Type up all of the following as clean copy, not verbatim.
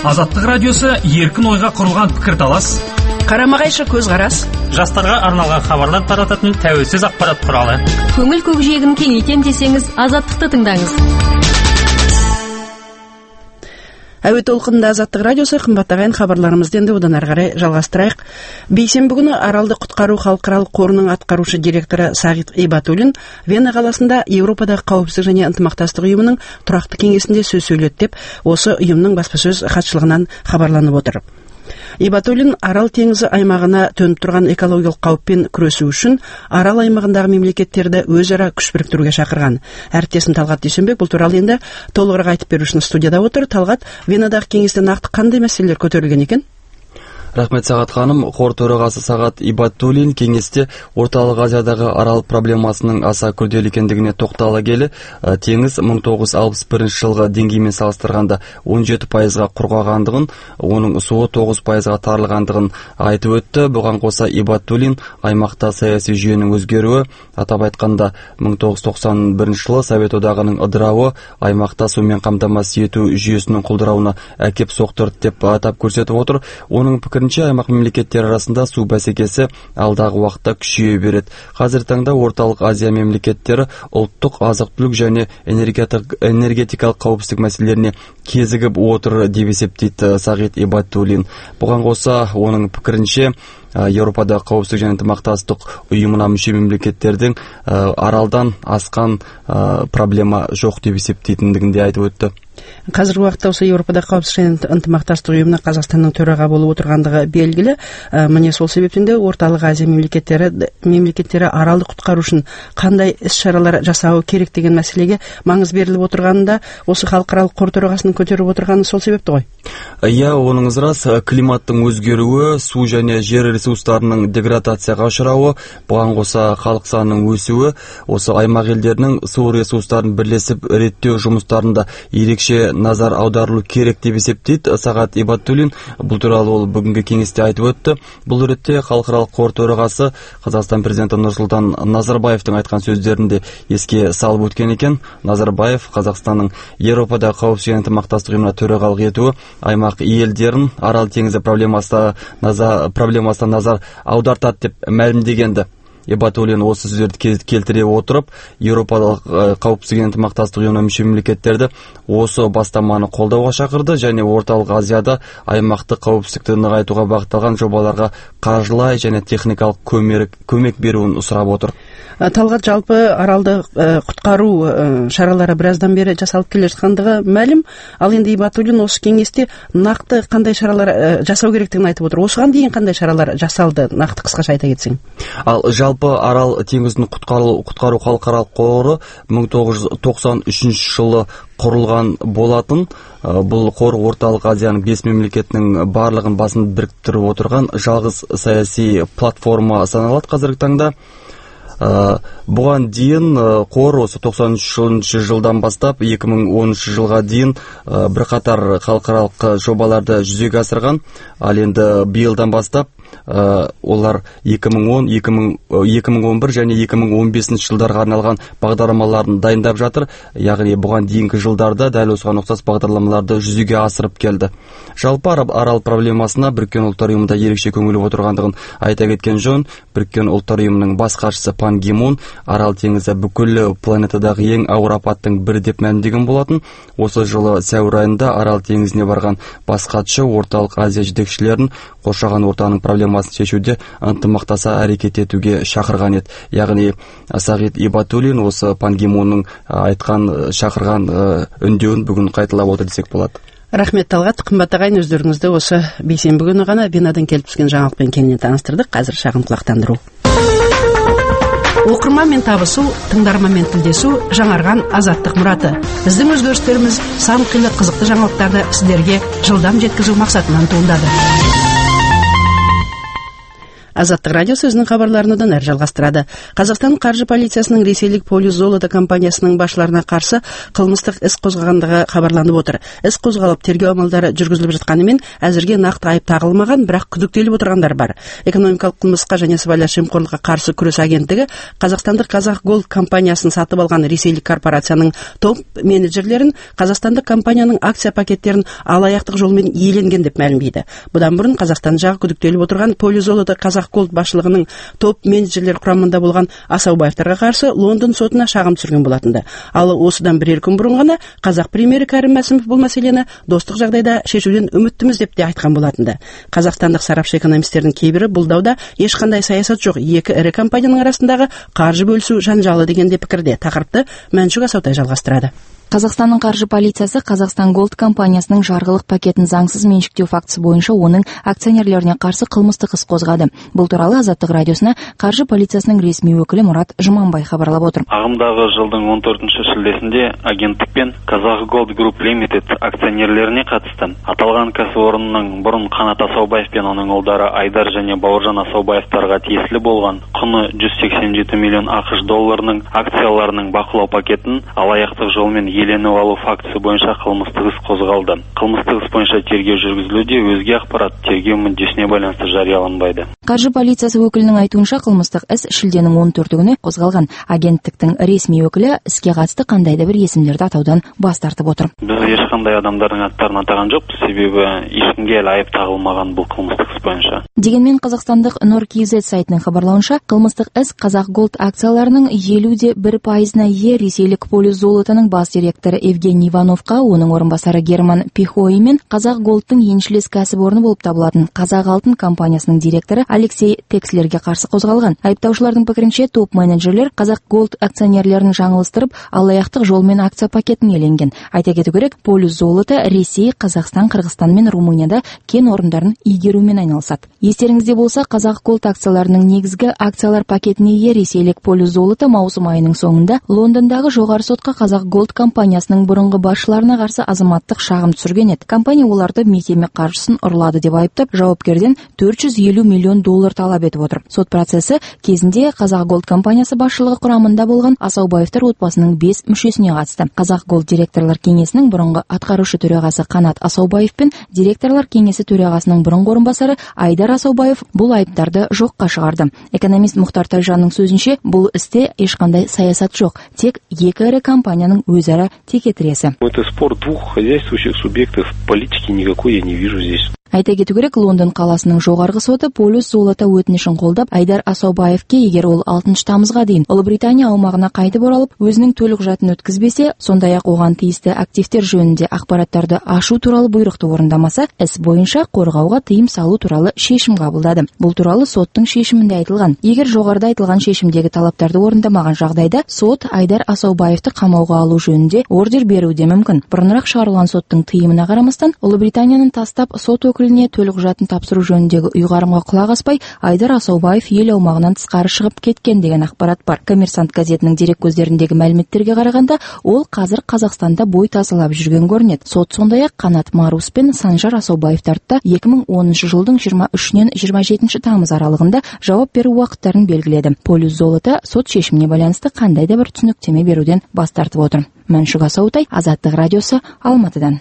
Азаттық радиосы еркін ойға құрылған пікірталас, қарама-қайшы көзқарас, жастарға арналған хабарлар тарататын тәуелсіз ақпарат құралы. Көңіл көкжиегін кеңейтем десеңіз, Азаттықты тыңдаңыз. Әуе толқынында Азаттық радиосы. Қымбаттаған хабарларымызды енді одан ары қарай жалғастырайық. Бейсенбі күні Аралды құтқару халықаралық қорының атқарушы директоры Сағит Ибатуллин Вена қаласында Еуропадағы қауіпсіздік және ынтымақтастық ұйымының тұрақты кеңесінде сөз сөйледі деп осы ұйымның баспасөз хатшылығынан хабарланып отыр. Ибатуллин Арал теңізі аймағына төніп тұрған экологиялық қауіппен күресу үшін Арал аймағындағы мемлекеттерді өзара күш біріктіруге шақырған. Әріптесім Талғат Дүйсенбек бұл туралы енді толығырақ айтып беру үшін студияда отыр. Талғат, Венадағы кеңесте нақты қандай мәселелер көтерілген екен? Рахмет Сағат ханым. Қор төрағасы Сағат Ибатуллин кеңесте Орталық Азиядағы Арал проблемасының аса күрделі екендігіне тоқтала келе, теңіз 1961 жылғы деңгеймен салыстырғанда 17%-ға құрғағандығын, оның суы 9%-ға тарылғандығын айтып өтті. Бұған қоса Ибатуллин аймақта саяси жүйенің өзгеруі, атап айтқанда 1991 жылы Совет одағының ыдырауы аймақта сумен қамтамасыз ету жүйесінің құлдырауына әкеп соқтырды деп атап көрсетіп отыр. Оның пікірінше аймақ мемлекеттері арасында су бәсекесі алдағы уақытта күшейе береді. Қазіргі таңда Орталық Азия мемлекеттері ұлттық азық-түлік және энергетикалық қауіпсіздік мәселелеріне кезігіп отыр деп есептейді Сағит Ибатуллин. Бұған қоса оның пікірінше Еуропада қауіпсіздік және ынтымақтастық ұйымына мүше мемлекеттердің Аралдан асқан проблема жоқ деп есептейтіндігін де айтып өтті. Қазіргі уақытта осы Еуропада қауіпсіздік және ынтымақтастық ұйымына Қазақстанның төраға болып отырғандығы белгілі. Міне сол себептен де Орталық Азия мемлекеттері Аралды құтқару үшін қандай іс-шаралар жасауы керек деген мәселеге маңыз беріліп отырғанында осы халықаралық қор төрағасының көтеріп отырғаны сол себепті ғой. Иә, оныңыз рас. Климаттың өзгеруі, су және жер ресурстарының деградацияға ұшырауы, бұған қоса халық санының өсуі, осы аймақ елдерінің су ресурстарын бірлесіп реттеу жұмыстарында ерекше назар аударылу керек деп есептейді Сағат Ибатуллин. Бұл туралы ол бүгінгі кеңесте айтып өтті. Бұл ретте халықаралық қор төрағасы Қазақстан президенті Нұрсұлтан Назарбаевтың айтқан сөздерінде еске салып өткен екен. Назарбаев Қазақстанның Еуропада қауіпсіздік және ынтымақтастық ұйымына төрағалық етуі аймақ елдерін Арал теңізі проблемасына назар аудартады деп мәлімдегенді. Ибатуллин осы сөздерді келтіре отырып, Еуропалық қауіпсіздік және ынтымақтастық ұйымына мүше мемлекеттерді осы бастаманы қолдауға шақырды және Орталық Азияда аймақтық қауіпсіздікті нығайтуға бағытталған жобаларға қаржылай және техникалық көмек беруін сұрап отыр. Талғат, жалпы Аралды құтқару шаралары біраздан бері жасалып келе жатқандығы мәлім. Ал енді Ибатуллин осы кеңесте нақты қандай шаралар жасау керектігін айтып отыр. Осыған дейін қандай шаралар жасалды? Нақты қысқаша айта кетсең. Ал жалпы Арал теңізін құтқару халықаралық қоры 1993 жылы құрылған болатын. Бұл қор Орталық Азияның 5 мемлекетінің барлығын басын біріктіріп отырған жалғыз саяси платформа саналады қазіргі таңда. Бұған дейін қор осы 93 жылдан бастап 2010 жылға дейін бірқатар халықаралық жобаларды жүзеге асырған. Ал енді биылдан бастап олар 2010, 2011 және 2015 жылдарға арналған бағдарламаларын дайындап жатыр. Яғни бұған дейінгі жылдарда дәл осыған ұқсас бағдарламаларды жүзеге асырып келді. Жалпы Арал проблемасына Біріккен ұлттар ұйымында ерекше көңіл отырғандығын айта кеткен жөн. Біріккен ұлттар ұйымының бас хатшысы Пан Ги Мун Арал теңізі бүкіл планетадағы ең ауыр апаттың бірі деп мәлімдеген болатын. Осы жылы сәуір айында Арал теңізіне барған бас хатшы Орталық Азия жетекшілерін қоршаған ортаның проблемасын шешуде ынтымақтаса әрекет етуге шақырған еді. Яғни Сағит Ибатуллин осы Пан Ги Мунның айтқан шақырған үндеуін бүгін қайталап отыр десек болады. Рахмет Талғат. Қымбат ағайын, өздеріңізді осы бейсенбі күні ғана Венадан келіп түскен жаңалықпен кеңінен таныстырдық. Қазір шағын құлақтандыру. Оқырманмен табысу, тыңдарманмен тілдесу жаңарған азаттық мұраты. Біздің өзгерістеріміз сан қилы қызықты жаңалықтарды сіздерге жылдам жеткізу мақсатынан туындады. Азаттық радиосы өзінің хабарларын одан әрі жалғастырады. Қазақстан қаржы полициясының ресейлік Полюс золото компаниясының басшыларына қарсы қылмыстық іс қозғағандығы хабарланып отыр. Іс қозғалып, тергеу амалдары жүргізіліп жатқанымен, әзірге нақты айып тағылмаған, бірақ күдіктеліп отырғандар бар. Экономикалық қылмысқа және сыбайлас жемқорлыққа қарсы күрес агенттігі қазақстандық Казах Голд компаниясын сатып алған ресейлік корпорацияның топ менеджерлерін қазақстандық компанияның акция пакеттерін алаяқтық жолмен иеленген деп мәлімдейді. Бұдан бұрын Қазақстан жағы күдіктеліп отырған Полюс золото Казах Голд басшылығының топ менеджерлер құрамында болған Асаубаевтарға қарсы Лондон сотына шағым түсірген болатынды. Ал осыдан бірер күн бұрын ғана қазақ премьері Кәрім Мәсімов бұл мәселені достық жағдайда шешуден үміттіміз деп те айтқан болатынды. Қазақстандық сарапшы экономистердің кейбірі бұл дауда ешқандай саясат жоқ, екі ірі компанияның арасындағы қаржы бөлісу жанжалы дегенде пікірде. Тақырыпты Мәншүк Асаутай жалғастырады. Қазақстанның қаржы полициясы Қазақстан Голд компаниясының жарғылық пакетін заңсыз меншіктеу фактісі бойынша оның акционерлеріне қарсы қылмыстық іс қозғады. Бұл туралы Азаттық радиосына қаржы полициясының ресми өкілі Мұрат Жұманбай хабарлап отыр. Ағымдағы жылдың 14 шілдесінде агенттік пен Казах Голд Group Limited акционерлеріне қатысты аталған кәсіпорынның бұрын Қанат Асаубаев пен оның ұлдары Айдар және Бауыржан Асаубаевтарға тиесілі болған құны 187 миллион ақш долларының акцияларының бақылау пакетін алаяқтық жолмен иеленіп алу фактісі бойынша қылмыстық іс қозғалды. Қылмыстық іс бойынша тергеу жүргізілуде, өзге ақпарат тергеу мүддесіне байланысты жарияланбайды. Қаржы полициясы өкілінің айтуынша қылмыстық іс шілденің 14 күні қозғалған. Агенттіктің ресми өкілі іске қатысты қандай да бір есімдерді атаудан бас тартып отыр. Біз ешқандай адамдардың аттарын атаған жоқпыз, себебі ешкімге айып тағылмаған бұл қылмыстық іс бойынша. Дегенмен қазақстандық Нұр.kz сайтының хабарлауынша, қылмыстық іс Казах Голд акцияларының 50% ие ресейлік Полюс золотоның бас директоры Евгений Ивановқа, оның орынбасары Герман Пихой мен Казах Голдтың еншілес кәсіпорны болып табылатын Қазақ Алтын компаниясының директоры Алексей Текслерге қарсы қозғалған. Айыптаушылардың пікірінше, топ менеджерлер Казах Голд акционерлерін жаңылыстырып, алаяқтық жолмен акция пакетін иеленген. Айта кету керек, Полюс золото Ресей, Қазақстан, Қырғызстан мен Румынияда кен орындарын игерумен айналысады. Естеріңізде болса, Казах Голд акцияларының негізгі акциялар пакетіне ие ресейлік Полюс золото маусым айының соңында Лондондағы жоғары сотқа Казах Голд компаниясының бұрынғы басшыларына қарсы азаматтық шағым түсірген еді. Компания оларды мекеме қаржысын ұрлады деп айыптап, жауапкерден 450 миллион доллар талап етіп отыр. Сот процесі кезінде Казах Голд компаниясы басшылығы құрамында болған Асаубаевтар отбасының 5 мүшесіне қатысты. Казах Голд директорлар кеңесінің бұрынғы атқарушы төрағасы Қанат Асаубаев пен директорлар кеңесі төрағасының бұрынғы орынбасары Айдар Асаубаев бұл айыптарды жоққа шығарды. Экономист Мұхтар Тайжанның сөзінше, бұл істе ешқандай саясат жоқ, тек екі ірі компанияның өзара текетіресі. Это спор двух хозяйствующих субъектов, политики никакой я не вижу здесь. Айта кету керек, Лондон қаласының жоғарғы соты Полюс золото өтінішін қолдап, Айдар Асаубаевке егер ол 6 тамызға дейін Ұлыбритания аумағына қайтып оралып, өзінің төлқұжатын өткізбесе, сондай-ақ оған тиісті активтер жөнінде ақпараттарды ашу туралы бұйрықты орындамаса, іс бойынша қорғауға тыйым салу туралы шешім қабылдады. Бұл туралы соттың шешімінде айтылған. Егер жоғарыда айтылған шешімдегі талаптарды орындамаған жағдайда, сот Айдар Асаубаевты қамауға алу жөнінде ордер беруде мүмкін. Бұрынырақ шығарылған соттың тыйымына қарамастан, Ұлыбританияны тастап сот өкіліне төлқұжатын тапсыру жөніндегі ұйғарымға құлақ аспай, Айдар Асаубаев ел аумағынан тысқары шығып кеткен деген ақпарат бар. Коммерсант газетінің дереккөздеріндегі мәліметтерге қарағанда, ол қазір Қазақстанда бой тазалап жүрген көрінеді. Сот сондай-ақ Қанат Марус пен Санжар Асаубаевтарды 2010 жылдың 23-нен 27 тамыз аралығында жауап беру уақыттарын белгіледі. Полюс золото сот шешіміне байланысты қандай да бір түсініктеме беруден бас тартып отыр. Мәншүк Асаутай, Азаттық радиосы, Алматыдан.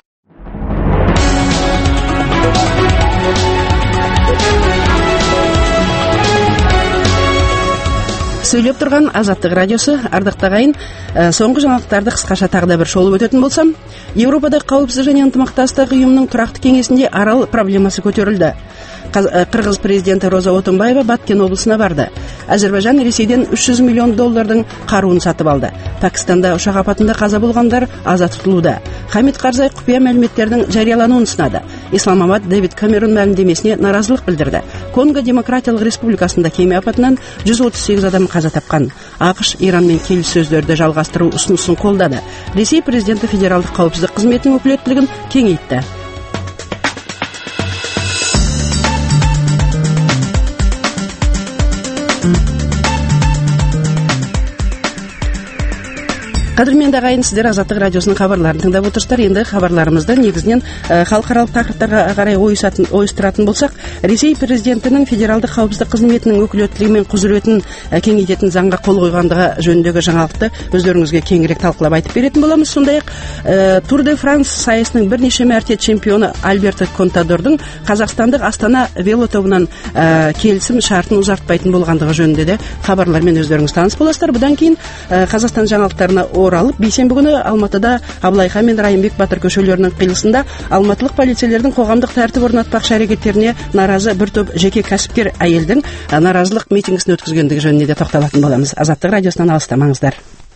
Сөйлеп тұрған Азаттық радиосы, ардақтағы ағайын, соңғы жаңалықтарды қысқаша тағы да бір шолып өтетін болсам, Еуропада қауіпсіздік және ынтымақтастық ұйымының тұрақты кеңесінде арал проблемасы көтерілді. Қырғыз президенті Роза Отунбаева Баткен облысына барды. Әзербайжан Ресейден 300 миллион доллардың қаруын сатып алды. Пакистанда ұшақ апатында қаза болғандар аза тұтылуда. Хамид Қарзай құпия мәліметтердің жариялануын сынады. Исламабад Дэвид Камерон мәлімдемесіне наразылық білдірді. Конго Демократиялық Республикасында кеме апатынан 138 адам қаза тапқан. ақш Иранмен келіссөздерді жалғастыру ұсынысын қолдады. Ресей президенті федералдық қауіпсіздік қызметінің өкілеттілігін кеңейтті. Қадірменді ағайын, сіздер Азаттық радиосының хабарларын тыңдап отырсыздар. Енді хабарларымызды негізінен халықаралық тақырыптарға қарай ойыстыратын болсақ, Ресей президентінің федералдық қауіпсіздік қызметінің өкілеттілігі мен құзыретін кеңейтетін заңға қол қойғандығы жөніндегі жаңалықты өздеріңізге кеңірек талқылап айтып беретін боламыз. Сондай-ақ Тур де Франс сайысының бірнеше мәрте чемпионы Альберто Контадордың қазақстандық Астана велотобынан келісім шартын ұзартпайтын болғандығы жөнінде де хабарлармен өздеріңіз таныс боласыздар. Бұдан кейін Қазақстан жаңалықтарына оралып, бейсенбі күні Алматыда Абылайхан мен Райымбек Батыр көшелерінің қиылысында алматылық полицейлердің қоғамдық тәртіп орнатпақшы әрекеттеріне наразы бір топ жеке кәсіпкер әйелдің наразылық митингісін өткізгендігі жөнінде де тоқталатын боламыз. Азаттық радиосынан алыстамаңыздар.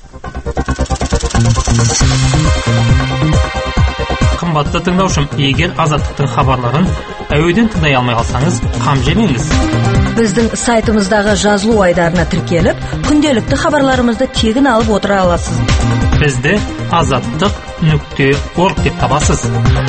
Қымбатты тыңдаушым, егер Азаттықтың хабарларын әуеден тыңдай алмай қалсаңыз, қам жемеңіз. Біздің сайтымыздағы жазылу айдарына тіркеліп, күнделікті хабарларымызды тегін алып отыра аласыз. Бізді azаттық.org деп табасыз.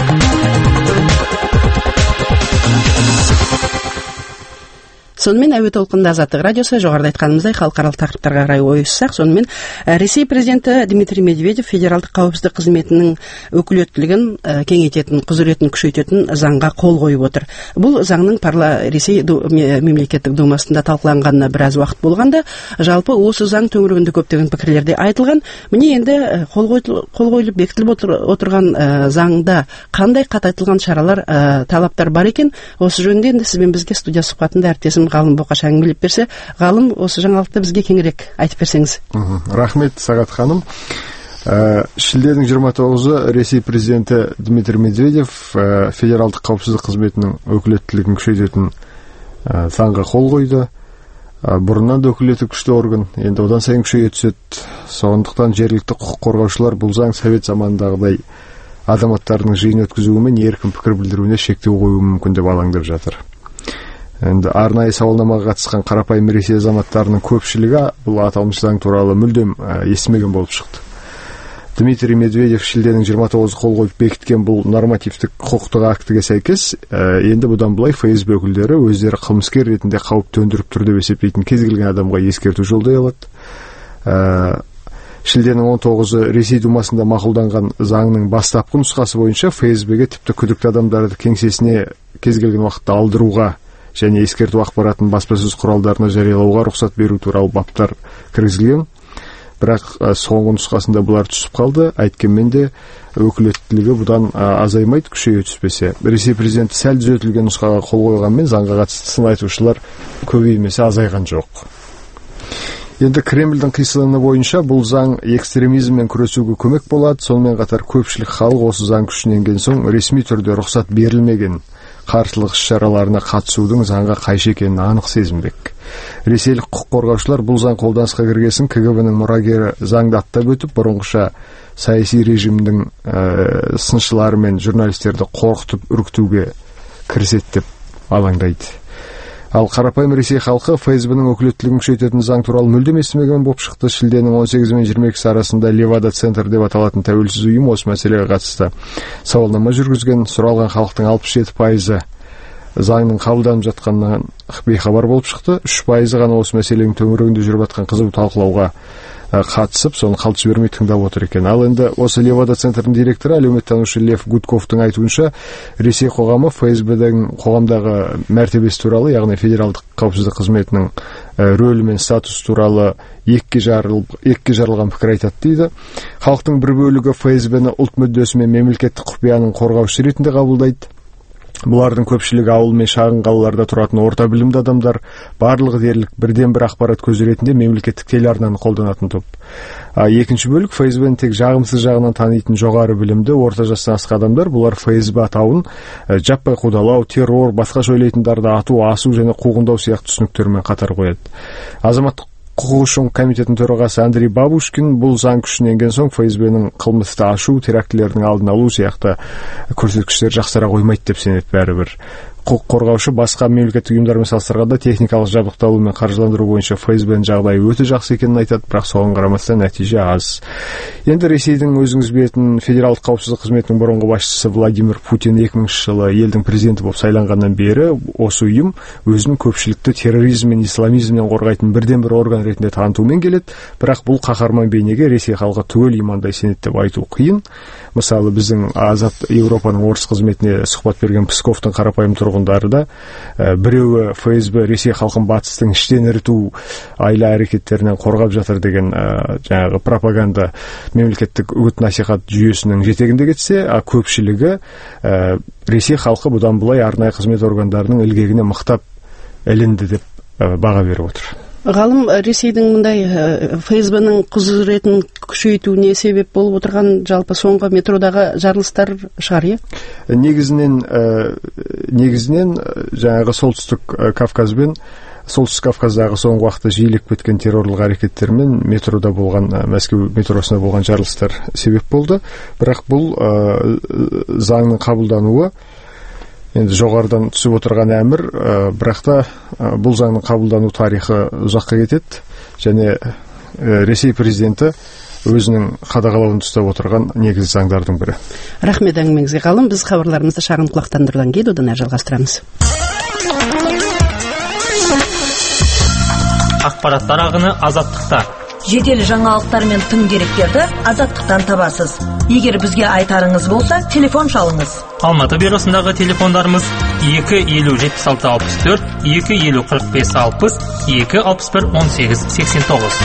Сонымен әуе толқынында Азаттық радиосы, жоғарыда айтқанымыздай халықаралық тақырыптарға қарай ойыссақ, сонымен Ресей президенті Дмитрий Медведев федералдық қауіпсіздік қызметінің өкілеттілігін кеңейтетін, құзыретін күшейтетін заңға қол қойып отыр. Бұл заңның Ресей мемлекеттік думасында талқыланғанына біраз уақыт болғанда, жалпы осы заң төңірегінде көптеген пікірлерде айтылған. Міне енді қол қойылып бекітіліп отырған заңда қандай қатайтылған шаралар, талаптар бар екен? Осы жөнінде енді сізбен бізге студия сұхбатында әріптесім Ғалым Боқаш әңгімелеп берсе, Ғалым, осы жаңалықты бізге кеңірек айтып берсеңіз. Рахмет, Сағат ханым. Шілденің 29-ы Ресей президенті Дмитрий Медведев федералдық қауіпсіздік қызметінің өкілеттілігін күшейтетін заңға қол қойды. Бұрыннан да өкілетті күшті орган, енді одан сайын күшейе түседі. Сондықтан жергілікті құқық қорғаушылар бұл заң совет заманындағыдай азаматтардың жиын өткізуі мен еркін пікір білдіруіне шектеу қоюы мүмкін деп алаңдап жатыр. Енді арнайы сауалнамаға қатысқан қарапайым Ресей азаматтарының көпшілігі бұл аталмыш заң туралы мүлдем естімеген болып шықты. Дмитрий Медведев шілденің 29 қол қойып бекіткен бұл нормативтік құқықтық актіге сәйкес, енді бұдан былай ФСБ өкілдері өздері қылмыскер ретінде қауіп төндіріп тұр деп есептейтін кез келген адамға ескерту жолдай алады. Шілденің 19-ы Ресей Думасында мақұлданған заңның бастапқы нұсқасы бойынша ФСБ-ге тіпті күдікті адамдарды кеңсесіне кез келген уақытта алдыруға және ескерту ақпаратын баспасөз құралдарына жариялауға рұқсат беру туралы баптар кіргізілген. Бірақ соңғы нұсқасында бұлар түсіп қалды. Әйткенмен де өкілеттілігі бұдан азаймайды, күшейе түспесе. Ресей президенті сәл түзетілген нұсқаға қол қойғанмен заңға қатысты сын айтушылар көбеймесе азайған жоқ. Енді Кремльдің қисыны бойынша бұл заң экстремизммен күресуге көмек болады. Сонымен қатар көпшілік халық осы заң күшіне енген соң ресми түрде рұқсат берілмеген қарсылық іс-шараларына қатысудың заңға қайшы екенін анық сезінбек. Ресейлік құқық қорғаушылар бұл заң қолданысқа кіргесін КГБ-нің мұрагері заңды аттап өтіп, бұрынғыша саяси режимдің сыншылары мен журналистерді қорқытып үркітуге кіріседі деп алаңдайды. Ал қарапайым Ресей халқы ФСБ-нің өкілеттілігін күшейтетін заң туралы мүлдем естімеген болып шықты. Шілденің 18 мен 22 арасында Левада центр деп аталатын тәуелсіз ұйым осы мәселеге қатысты сауалнама жүргізген. Сұралған халықтың 67% заңның қабылданып жатқанынан бейхабар болып шықты. 3% ғана осы мәселенің төңірегінде жүріп жатқан қызу талқылауға қатысып, соны қалт жібермей тыңдап отыр екен. Ал енді осы Левада центрдің директоры, әлеуметтанушы Лев Гудковтың айтуынша, Ресей қоғамы ФСБ-дің қоғамдағы мәртебесі туралы, яғни федералдық қауіпсіздік қызметінің рөлі мен статус туралы екіге жарылған пікір айтады дейді. Халықтың бір бөлігі ФСБ-ні ұлт мүддесі мен мемлекеттік құпияның қорғаушысы ретінде қабылдайды. Бұлардың көпшілігі ауыл мен шағын қалаларда тұратын орта білімді адамдар, барлығы дерлік бірден бір ақпарат көзі ретінде мемлекеттік телеарнаны қолданатын топ. Екінші бөлік ФСБ-ні тек жағымсыз жағынан танитын жоғары білімді, орта жастан асқан адамдар. Бұлар ФСБ атауын жаппай қудалау, террор, басқаша ойлайтындарды ату, асу және қуғындау сияқты түсініктермен қатар қояды. Азаматтық құқық үшін комитетінің төрағасы Андрей Бабушкин бұл заң күшіне енген соң ФСБ-нің қылмысты ашу, терактілердің алдын алу сияқты көрсеткіштер жақсара қоймайды деп сенеді бәрібір. құқық қорғаушы басқа мемлекеттік ұйымдармен салыстырғанда техникалық жабдықталу мен қаржыландыру бойынша ФСБ-ның жағдайы өте жақсы екенін айтады, бірақ соған қарамастан нәтиже аз. Енді Ресейдің өзіңіз білетін Федералдық қауіпсіздік қызметінің бұрынғы басшысы Владимир Путин 2000 жылы елдің президенті болып сайланғаннан бері осы ұйым өзінің көпшілікті терроризм мен исламизмнен қорғайтын бірден-бір орган ретінде танытумен келеді, бірақ бұл қаһарман бейнеге Ресей халқы түгел имандай сенеді деп айту қиын. Мысалы, біздің Азат Еуропаның орыс қызметіне сұхбат берген Псковтың қарапайым тұрғындары да біреуі ФСБ Ресей халқын батыстың іштен іріту айла әрекеттерінен қорғап жатыр деген жаңағы пропаганда мемлекеттік үгіт-насихат жүйесінің жетегінде кетсе, көпшілігі Ресей халқы бұдан былай арнайы қызмет органдарының ілгегіне мықтап ілінді деп баға беріп отыр. Ғалым, Ресейдің мұндай ФСБ-ның құзыретін күшейтуіне себеп болып отырған жалпы соңғы метродағы жарылыстар шығар, иә? Негізінен жаңағы солтүстік Кавказ бен Солтүстік Кавказдағы соңғы уақытта жиілеп кеткен террорлық әрекеттер мен метрода болған, Мәскеу метросында болған жарылыстар себеп болды. Бірақ бұл заңның қабылдануы енді жоғарыдан түсіп отырған әмір, бірақ та бұл заңның қабылдану тарихы ұзаққа кетеді, және Ресей президенті өзінің қадағалауын ұстап отырған негізгі заңдардың бірі. Рахмет әңгімеңізге, ғалым. Біз хабарларымызды шағын құлақтандырудан кейін одан әрі жалғастырамыз. Ақпараттар ағыны Азаттықта. Жедел жаңалықтар мен тың деректерді Азаттықтан табасыз. Егер бізге айтарыңыз болса, телефон шалыңыз. Алматы бюросындағы телефондарымыз 250-76-64, 250-45-60, 261-18-89.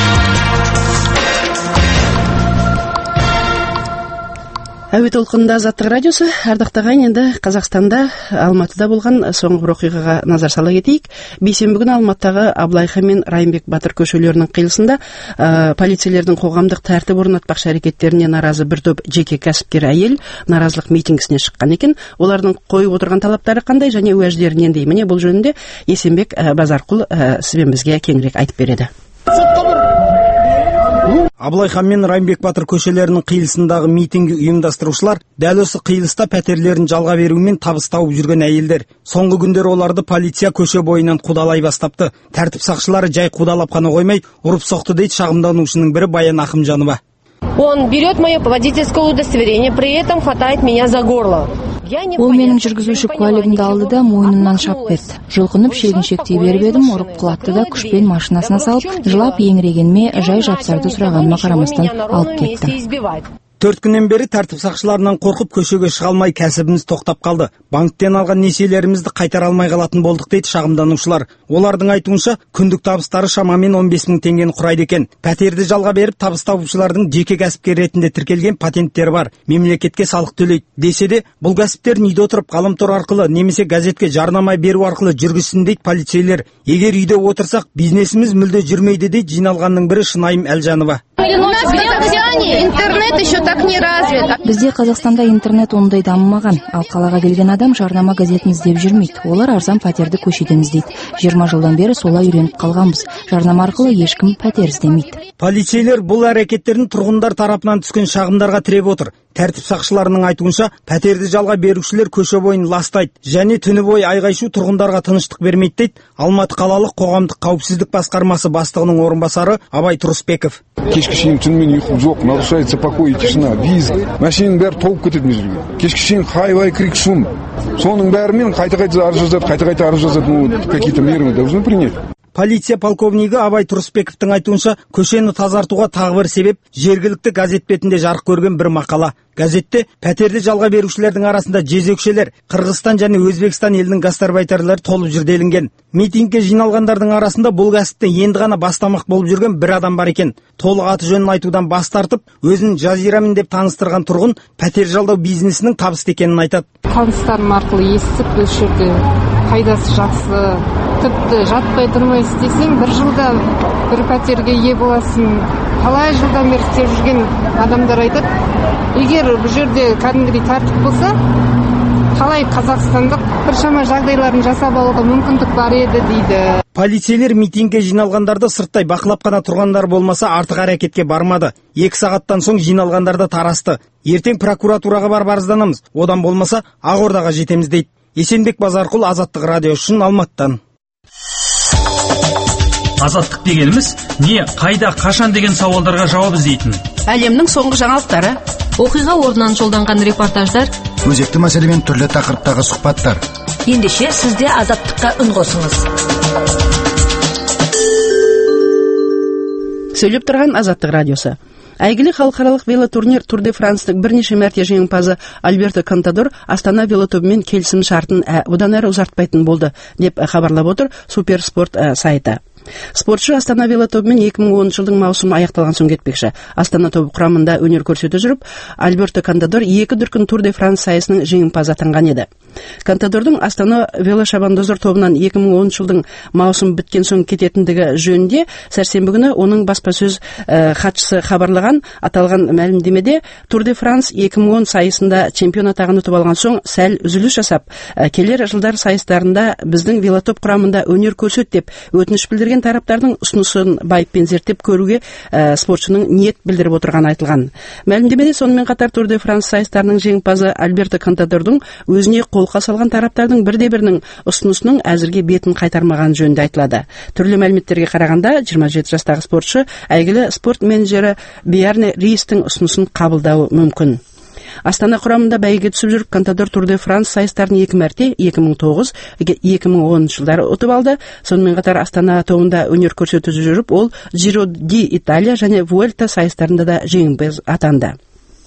Әуе толқынында Азаттық радиосы. Ардақты ағайын, енді Қазақстанда Алматыда болған соңғы бір оқиғаға назар сала кетейік. Бейсенбі күні Алматыдағы Абылай хан мен Райымбек Батыр көшелерінің қиылысында полицейлердің қоғамдық тәртіп орнатпақшы әрекеттеріне наразы бір топ жеке кәсіпкер әйел наразылық митингісіне шыққан екен. Олардың қойып отырған талаптары қандай және уәждері нендей? Міне бұл жөнінде Есенбек Базарқұл сізбен бізге кеңірек айтып береді. Абылай хан мен Райымбек Батыр көшелерінің қиылысындағы митингі ұйымдастырушылар дәл осы қиылыста пәтерлерін жалға берумен табыс тауып жүрген әйелдер. Соңғы күндері оларды полиция көше бойынан қудалай бастапты. Тәртіп сақшылары жай қудалап қана қоймай, ұрып-соқты дейді шағымданушының бірі Баян Ахымжанова. Он берет мое водительское удостоверение, при этом хватает меня за горло. Ол менің жүргізуші куәлігімді алды да мойнымнан шап берді. Жұлқынып шегіншектей беріп едім, ұрып құлатты да күшпен машинасына салып, жылап еңірегенме жай жапсарды сұрағаныма қарамастан алып кетті. 4 күннен бері тәртіп сақшыларынан қорқып көшеге шыға алмай кәсібіміз тоқтап қалды. Банктен алған несиелерімізді қайтара алмай қалатын болдық дейді шағымданушылар. Олардың айтуынша күндік табыстары шамамен 15 мың теңгені құрайды екен. Пәтерді жалға беріп табыс табушылардың жеке кәсіпкер ретінде тіркелген патенттері бар. Мемлекетке салық төлейді. Десе де, бұл кәсіптерін үйде отырып ғаламтор арқылы немесе газетке жарнама беру арқылы жүргізсін дейді полицейлер. Егер үйде отырсақ, бизнесіміз мүлде жүрмейді дейді жиналғанның бірі Шынайым Әлжанова. Интернет еще так не развит. Бізде Қазақстанда интернет ондай дамымаған, ал қалаға келген адам жарнама газетін іздеп жүрмейді. Олар арзан пәтерді көшеден іздейді. 20 жылдан бері солай үйреніп қалғанбыз. Жарнама арқылы ешкім пәтер іздемейді. Полицейлер бұл әрекеттерін тұрғындар тарапынан түскен шағымдарға тіреп отыр. Тәртіп сақшыларының айтуынша, пәтерді жалға берушілер көше бойын ластайды, және түні бойы айғай-шу тұрғындарға тыныштық бермейді дейді Алматы қалалық қоғамдық қауіпсіздік басқармасы бастығының орынбасары Абай Тұрысбеков. Кешкі шейін түнімен ұйқы жоқ, нарушается покой и тишина, визг. Машинаның бәрі толып кетеді мына жерге. Кешкі шейін хай-вай, крик, шум. Соның бәрімен қайта-қайта арыз жазады, какие-то меры должны принять. Полиция полковнигі Абай Тұрысбековтың айтуынша, көшені тазартуға тағы бір себеп жергілікті газет бетінде жарық көрген бір мақала. Газетте пәтерді жалға берушілердің арасында жезөкшелер, Қырғызстан және Өзбекстан елінің гастарбайтерлері толып жүр делінген. Митингке жиналғандардың арасында бұл кәсіпті енді ғана бастамақ болып жүрген бір адам бар екен. Толық аты жөнін айтудан бас тартып, өзін Жазирамын деп таныстырған тұрғын пәтер жалдау бизнесінің табысты екенін айтады. Таныстарым арқылы естіп, бұл жерде пайдасы жақсы. Тіпті жатпай тұрмай істесең, бір жылда бір пәтерге ие боласың. Қалай жылдан бері істеп жүрген адамдар айтады, егер бұл жерде кәдімгідей тәртіп болса, қалай қазақстандық біршама жағдайларын жасап алуға мүмкіндік бар еді дейді. Полицейлер митингке жиналғандарды сырттай бақылап қана тұрғандар болмаса артық әрекетке бармады. 2 сағаттан соң жиналғандарды тарасты. Ертең прокуратураға барып арызданамыз, одан болмаса Ақордаға жетеміз дейді. Есенбек Базарқұл, Азаттық радио үшін Алматыдан. Азаттық дегеніміз не, қайда, қашан деген сауалдарға жауап іздейтін. Әлемнің соңғы жаңалықтары, оқиға орнынан жолданған репортаждар, өзекті мәселемен түрлі тақырыптағы сұхбаттар. Ендеше сізде Азаттыққа үн қосыңыз. Сөйлеп тұрған Азаттық радиосы. Әйгілі халықаралық велотурнир Тур де Франстың бірнеше мәрте жеңімпазы Альберто Контадор Астана велотобымен келісім шартын одан әрі ұзартпайтын болды, деп хабарлап отыр Суперспорт сайты. Спортшы Астана велотобымен 2010 жылдың маусымы аяқталған соң кетпекші. Астана тобы құрамында өнер көрсете жүріп, Альберто Контадор 2 дүркін Тур де Франс сайысының жеңімпазы атанған еді. Контадордың Астана велошабандоздар тобынан 2010 жылдың маусым біткен соң кететіндігі жөнінде сәрсенбі күні оның баспасөз хатшысы хабарлаған. Аталған мәлімдемеде Тур де Франс 2010 сайысында чемпион атағын ұтып алған соң сәл үзіліс жасап, келер жылдар сайыстарында біздің велотоп құрамында өнер көрсет деп өтініш білдірген тараптардың ұсынысын байыппен зерттеп көруге спортшының ниет білдіріп отырғаны айтылған. Мәлімдемеде сонымен қатар Тур де Франс сайыстарының жеңімпазы Альберто Контадордың өзіне қолқа салған тараптардың бірде-бірінің ұсынысының әзірге бетін қайтармаған жөнінде айтылады. Түрлі мәліметтерге қарағанда 27 жастағы спортшы әйгілі спорт менеджері Бьярне Риестің ұсынысын қабылдауы мүмкін. Астана құрамында бәйге түсіп жүріп, Контадор Тур де Франс сайыстарын 2 мәрте 2009-2010 жылдары ұтып алды. Сонымен қатар Астана тобында өнер көрсетіп жүріп, ол Giro d'Italia және Vuelta сайыстарында да жеңімпаз атанды.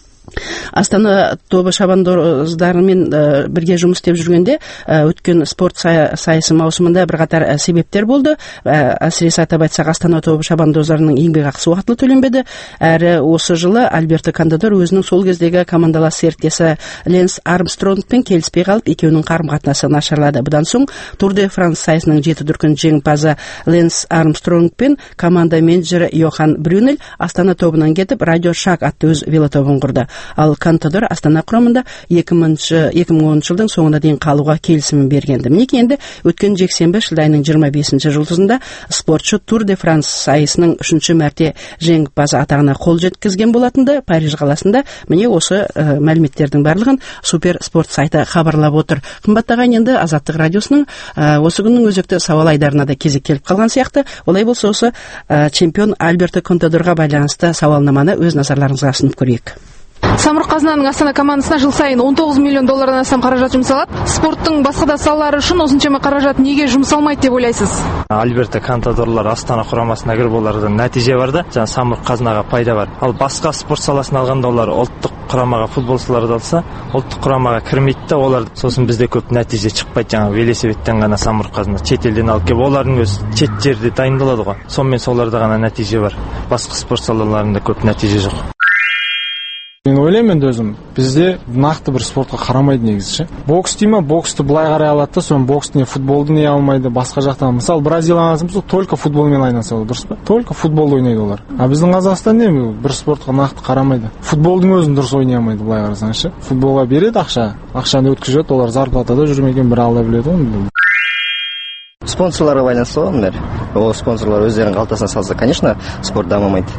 Астана тобы шабандоздарымен бірге жұмыс істеп жүргенде өткен спорт сайысы маусымында бірқатар себептер болды. Әсіресе атап айтсақ, Астана тобы шабандоздарының еңбекақысы уақытылы төленбеді. Әрі осы жылы Альберто Контадор өзінің сол кездегі командалас серіктесі Ленс Армстронгпен келіспей қалып, екеуінің қарым-қатынасы нашарлады. Бұдан соң Тур де Франс сайысының 7 дүркін жеңімпазы Ленс Армстронгпен команда менеджері Йохан Брюнель Астана тобынан кетіп, Радио Шаг атты өз велотобын құрды. Ал Контадор Астана құрамында 2010 жылдың соңына дейін қалуға келісімін бергенді. Мінекей енді өткен жексенбі шілде айының 25 жұлдызында спортшы Тур де Франс сайысының 3-ші мәрте жеңімпазы атағына қол жеткізген болатынды. Париж қаласында міне осы мәліметтердің барлығын Суперспорт сайты хабарлап отыр. Қымбаттаған, енді Азаттық радиосының осы күннің өзекті сауал айдарына да кезек келіп қалған сияқты. Олай болса, осы чемпион Альберто Контадорға байланысты сауалнаманы өз назарларыңызға ұсынып көрейік. Самұрық-қазынаның Астана командасына жыл сайын 19 миллион доллардан астам қаражат жұмсалады. Спорттың басқа да салалары үшін осыншама қаражат неге жұмсалмайды деп ойлайсыз? Альберто Контадорлар Астана құрамасына кіріп, олардан нәтиже бар да, жаңа самұрық-қазынаға пайда бар. Ал басқа спорт саласын алғанда олар ұлттық құрамаға футболшыларды алса, ұлттық құрамаға кірмейді, олар сосын бізде көп нәтиже шықпайды. Жаңа велосипедтен ғана самұрық-қазына шетелден алып келіп, олардың өз шет жерде дайындалады ғой. Сонымен соларда ғана нәтиже бар. Басқа спорт салаларында көп нәтиже жоқ. Мен ойлаймын енді өзім, бізде нақты бір спортқа қарамайды негізі. Бокс дейма, боксты былай қарай алады да, соны боксты не футболды не алмайды, басқа жақтан. Мысалы, Бразилияны алсам, только футболмен айналысады, дұрыс па? Только футбол ойнайды олар. А біздің Қазақстан не, бір спортқа нақты қарамайды. Футболдың өзін дұрыс ойнай алмайды, былай қарасаңшы. Футболға береді ақша, ақшаны өткізеді, олар зарплатада жүрмеген бір алда біледі ғой. Спонсорларға байланысты ғой, мындар. Ол спонсорлар өздерінің қалтасына салса, конечно, спорт дамымайды.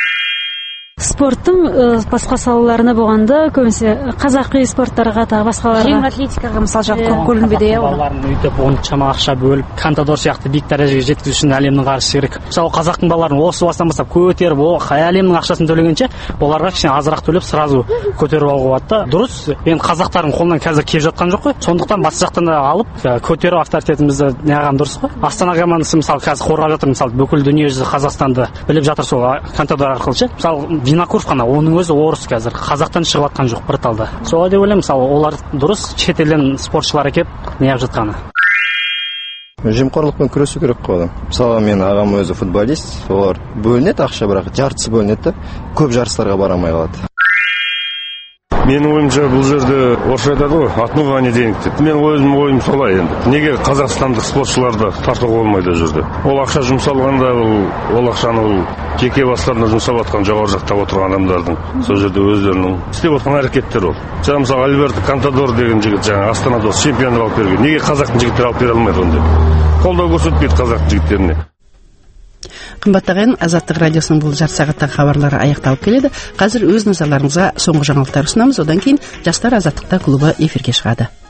Спорттың басқа салаларына болғанда көбінесе қазақи спорттарға тағы басқаларға, жеңіл атлетикаға мысалы жағы көп бөлінбейді. Балаларын өйтіп оншама ақша бөліп, Контадор сияқты биік дәрежеге жеткізу үшін әлемнің қаржысы керек. Мысалы, қазақтың балаларын осы бастан бастап көтеріп, әлемнің ақшасын төлегенше, оларға кішкене азырақ төлеп, сразу көтеріп алуға болады да. Дұрыс, енді қазақтардың қолынан қазір келіп жатқан жоқ қой. Сондықтан басқа жақтан да алып, көтеріп авторитетімізді неғаған дұрыс қой. Астана командасы мысалы қазір қорғап жатыр, мысалы бүкіл дүниежүзі Қазақстанды біліп жатыр сол Контадор арқылы ше. Мысалы, Винокуров қана, оның өзі орыс қазір, қазақтан шығып жатқан жоқ бір талда. Солай деп ойлаймын, мысалы, олар дұрыс шетелден спортшылар келіп неғып жатқаны. Жемқорлықпен күресу керек қой. Мысалы, мен ағам өзі футболист, олар бөлінеді ақша, бірақ жартысы бөлінеді, көп жарыстарға бара алмай қалады. Менің ойымша бұл жерде орысша айтады ғой, отмывание денег деп. Мен ойым солай енді. Неге қазақстандық спортшыларды тартуға болмайды жерде? Ол ақша жұмсалғанда, ол ақшаны жеке бастарына жұмсап жатқан жоғары жақта отырған адамдардың сол жерде өздерінің істеп отқан әрекеттері ол. Жаңа мысалы Альберто Контадор деген жігіт жаңа Астанада чемпиондық алып берген. Неге қазақтың жігіттері алып бере алмайды онда? Қолдау көрсетпейді қазақ жігіттеріне. Қымбаттаған, Азаттық радиосының бұл жарты сағаттағы хабарлары аяқталып келеді. Қазір өз назарларыңызға соңғы жаңалықтар ұсынамыз. Одан кейін жастар Азаттықта клубы эфирге шығады.